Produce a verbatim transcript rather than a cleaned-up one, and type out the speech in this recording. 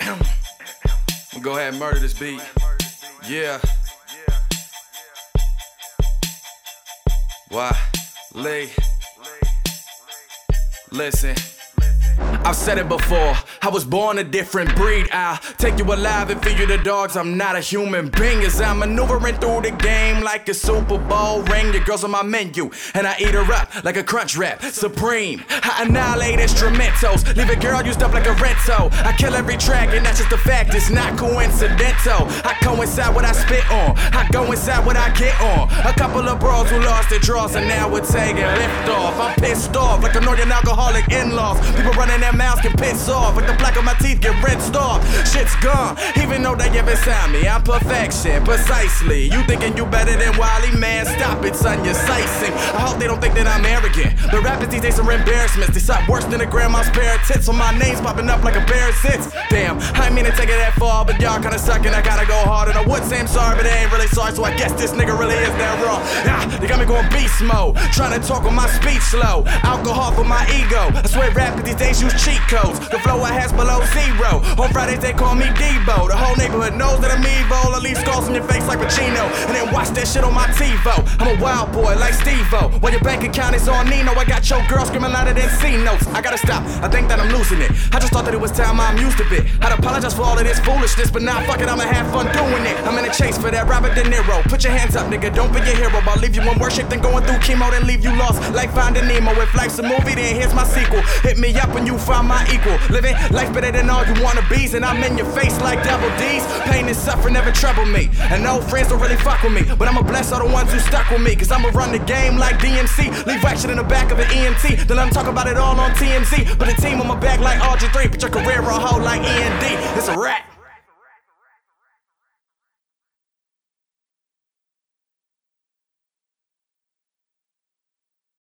Go ahead and murder this beat. Yeah. Why? Lee. Listen. I've said it before, I was born a different breed. I'll take you alive and feed you the dogs. I'm not a human being as I'm maneuvering through the game like a Super Bowl ring. Your girl's on my menu and I eat her up like a crunch wrap. Supreme, I annihilate instrumentals. Leave a girl used up like a rento. I kill every track and that's just a fact, it's not coincidental. I coincide what I spit on, I go inside what I get on. A couple of bros who lost their draws and now we're taking lift off. I'm pissed off like annoying alcoholic in-laws. People running their mouths can piss off like the black of my teeth get rinsed off. Shit's gone, even though they get beside me. I'm perfection, precisely. You thinking you better than Wally? Man, stop it, son, you're sightseeing. I hope they don't think that I'm arrogant. The rappers these days are embarrassments. They suck worse than a grandma's pair of tits. So my name's popping up like a bear sits. Damn, I ain't mean to take it that far, but y'all kinda suck and I gotta go hard. And I would say I'm sorry, but they ain't really sorry. So I guess this nigga really is that raw. Ah, they got me going beast mode, trying to talk with my speech slow. Alcohol for my ego. I swear rappers these days use cheat codes. The flow I has below zero. On Fridays they call me Debo. The whole neighborhood knows that I'm evil. I leave scars on your face like Pacino, and then watch that shit on my TiVo. I'm a wild boy like Steve-O. While your bank account is on Nino, I got your girl screaming louder than C notes. I gotta stop, I think that I'm losing it. I just thought that it was time I'm used to it. I'd apologize for all of this foolishness, but now fuck it, I'ma have fun doing it. I'm in a chase for that Robert De Niro. Put your hands up, nigga, don't be a hero. I'll leave you in worse shape than going through chemo, then leave you lost like Finding Nemo. If life's a movie, then here's my sequel. Hit me up when you find my equal. Living life better than all you wannabes, and I'm in your face like double D's. Pain and suffering never trouble me, and no friends don't really fuck with me. But I'ma bless all the ones who stuck with me, cause I'ma run the game like D M C. Leave action in the back of an E M T, then let them talk about it all on T M Z. Put a team on my back like R G three, put your career on hold like E N D. It's a rap.